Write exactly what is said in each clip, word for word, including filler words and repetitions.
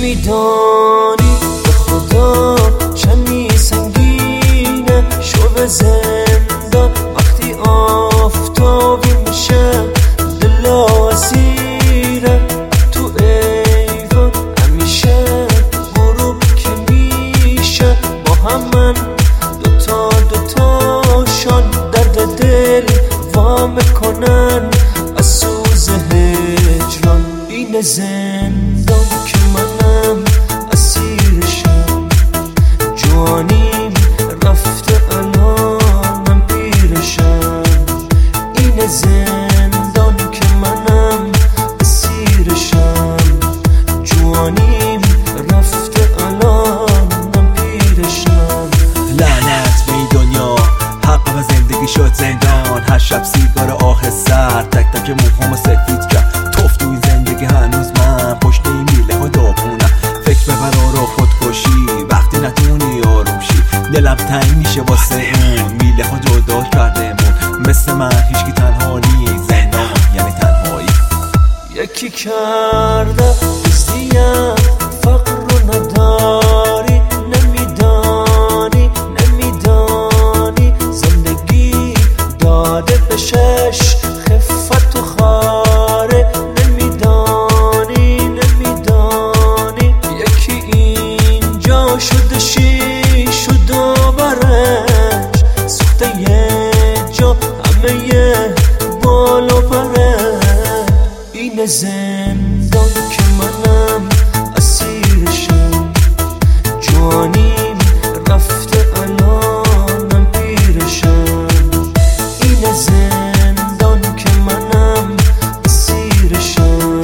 نمیدانی به خدا چنی سنگینه شو زندان وقتی آفتابی میشه دلا اسیره تو ایوان همیشه غروب که میشه با همن دوتا دوتاشان درد دل وا میکنن از سوز هجران. این زندان که منم اسیرشم جوانیم رفته الانم پیرشم. این زندان که منم اسیرشم جوانیم رفته الانم پیرشم. لعنت به این دنیا حق و زندگی شد زندان. هر شب سیگار آه سر تک تک موهامو سفید کرد. توف تو این زندگی هنوز من پشت این میله ها داغونم. فکر به فرار و خودکشی وقتی نتونی آروم شی. دلم تنگ میشه واسه اون میله ها جدا کردمون. مثل من هیچکی تنها نیست زندان یعنی تنهایی. یکی کرده بزدیم فقر رو نداری نمیدانی نمیدانی زندگی داده به شش خفت و خاره نمیدانی نمیدانی. یکی اینجا شده شیش و دوبرش سوخته یه جا همه یه بال و پرش. این زندان که منم اسیرشم جوانیم رفته الانم پیرشم. این زندان که منم اسیرشم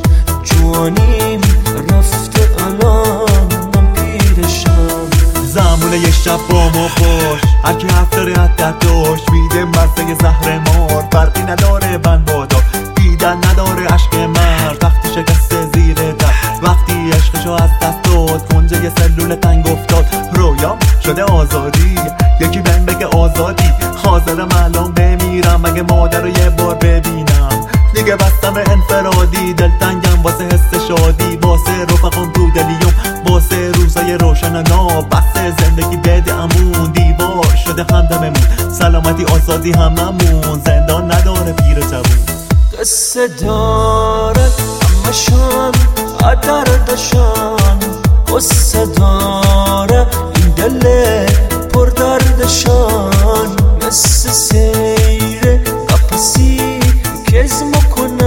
جوانیم رفته الانم پیرشم. زمونه یه شب با ما باش هرکی هفت داره حدت داشت میده مرزه زهر مار. فرقی نداره بند بادار دیدن نداره عشق مرد. وقتی شکسته زیر دست وقتی عشقشو از دست داد کنجه یه سلول تنگ افتاد. رویام شده آزادی یکی بهم بگه آزادی. حاضرم الان بمیرم مگه مادر رو یه بار ببینم. دیگه بستم انفرادی دلتنگم واسه حس شادی. واسه رفقام تو دلیوم واسه روزای روشن ناب. بس زندگی بده امون دیوار شده همدممون. سلامتی آزادی هممون زندان نداره پیر جوون. قصه داره همشان دردشان قصه داره این دل پر دردشان. مثل سیر قفسی که از مکنه